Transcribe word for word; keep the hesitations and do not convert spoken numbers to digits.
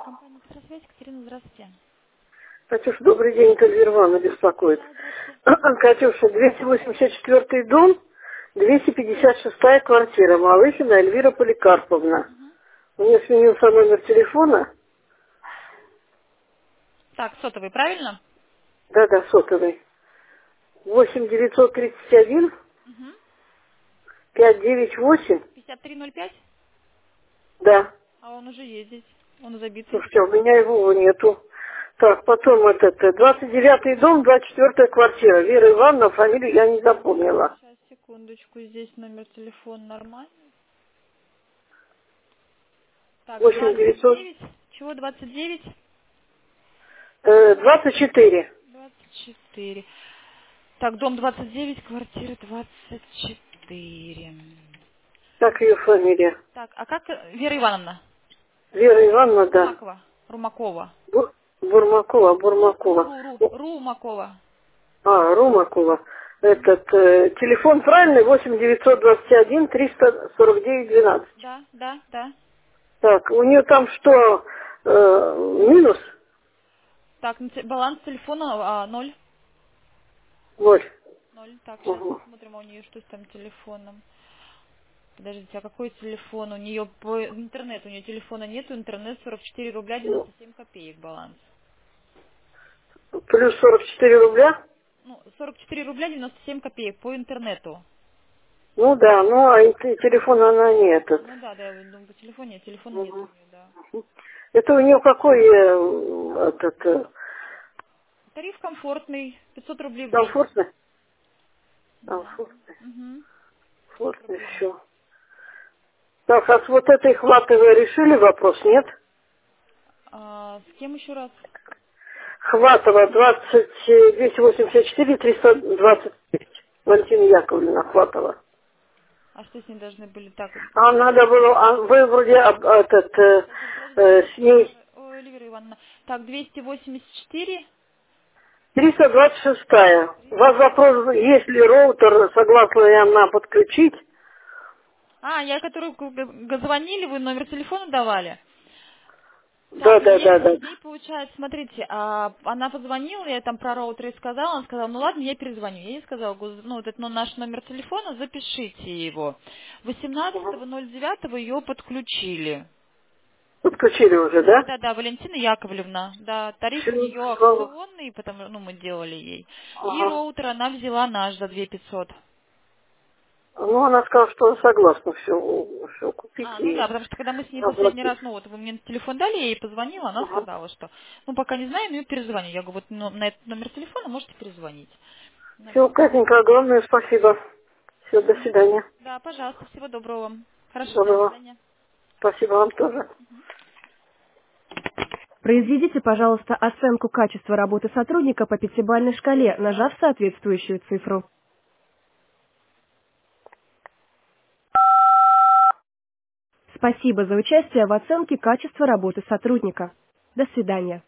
Компания «Петросвязь», Катерина, здравствуйте. Катюша, добрый день, это Эльвира Ивановна беспокоит. Да, здравствуйте. Катюша, двести восемьдесят четвёртый дом, двести пятьдесят шестая квартира, Малыхина Эльвира Поликарповна. Мгм. У нее сменился номер телефона, Так, сотовый, правильно? да-да, сотовый, восемь девятьсот тридцать один Угу. пятьсот девяносто восемь, пятьдесят три ноль пять? да. А он уже есть здесь. Он забит весь. Слушайте, у меня его нету. Так, потом этот, э, двадцать девятый дом, двадцать четвёртая квартира, Вера Ивановна, фамилию я не запомнила. Сейчас, секундочку, здесь номер телефона нормальный. Так, восемь двадцать девятьсот, девять. Чего, двадцать девять? э, двадцать четыре. двадцать четыре. Так, дом двадцать девять, квартира двадцать четыре. Так ее фамилия. Так, а как э, Вера Ивановна? Вера Ивановна, да. Румакова. Румакова. Бур- Бурмакова, Ру, Ру, Бурмакова. Ру, Ру, О, Румакова. А, Румакова. Этот, э, телефон правильный, восемь девятьсот двадцать один триста сорок девять двенадцать. Да, да, да. Так, у нее там что, э, минус? Так, на те- баланс телефона а, ноль. Ноль. Ноль. Так, сейчас Угу. посмотрим, а у нее что с там телефоном. Подождите, а какой телефон? У нее по интернету, у нее телефона нету, интернет сорок четыре рубля девяносто семь копеек баланс. Плюс сорок четыре рубля? Ну, сорок четыре рубля девяносто семь копеек по интернету. Ну да, ну а и те- телефон она не этот. Ну да, да, я думаю, по телефону нет, телефона нет у Мгм. нее, да. Это у нее какой э, этот, э, Тариф комфортный, пятьсот рублей в месяц. комфортный? Да. Комфортный, Угу. пятьсот комфортный, рублей в месяц. все. Так, а с вот этой хватовой решили вопрос, нет? А, с кем еще раз? Хватова двадцать, э, двести восемьдесят четыре триста двадцать пять. Валентина Яковлевна Хватова. А что с ней должны были так? А надо было, а вы вроде об- этот, э, Подождите, подождите, э, с подождите, ней Эльвира, ой, Эльвира Ивановна. Так, двести восемьдесят четыре. триста двадцать шестая. У вас триста. вопрос, есть ли роутер, согласна ли она подключить? А, я, которую г- г- звонили, вы номер телефона давали? Да, Так, да, ей, да, да. ей получается, смотрите, а, она позвонила, я там про роутер ей сказала, она сказала, ну ладно, я перезвоню. Я ей сказала, говорю, ну вот это ну, наш номер телефона, запишите его. Мгм. восемнадцатого ноль девятого ее подключили. Подключили уже, Да, да? да, да, Валентина Яковлевна. Да, тариф у Все, нее слава. акционный, потому ну мы делали ей. И Ага. роутер она взяла наш за две тысячи пятьсот. Ну, она сказала, что согласна все, все купить А, ну да, и потому что когда мы с ней последний оплатить. раз, ну вот вы мне телефон дали, я ей позвонила, она Ага. сказала, что, ну пока не знаю, но я перезвоню. Я говорю, вот ну, на этот номер телефона можете перезвонить. Она Все, говорит, Катенька, огромное спасибо. Все, до мгм. свидания. Да, пожалуйста, всего доброго вам. Хорошего дня, до Доброго. свидания. Спасибо вам тоже. Произведите, пожалуйста, оценку качества работы сотрудника по пятибалльной шкале, нажав соответствующую цифру. Спасибо за участие в оценке качества работы сотрудника. До свидания.